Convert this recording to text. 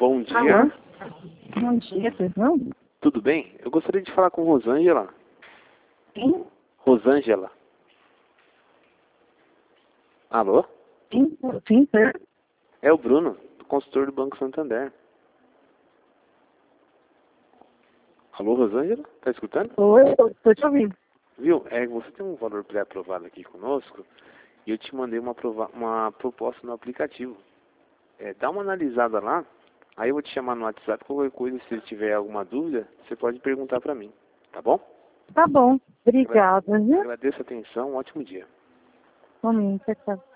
Bom dia. Alô? Bom dia, pois não? Tudo bem? Eu gostaria de falar com Rosângela. Sim? Rosângela. Alô? Sim, sim, sir. É o Bruno, do consultor do Banco Santander. Alô, Rosângela? Tá escutando? Oi, estou te ouvindo. Viu? Você tem um valor pré-aprovado aqui conosco e eu te mandei uma proposta no aplicativo. Dá uma analisada lá, aí eu vou te chamar no WhatsApp, qualquer coisa, se tiver alguma dúvida, você pode perguntar pra mim, tá bom? Tá bom, obrigada, viu? Agradeço a atenção, um ótimo dia. Momento, tchau.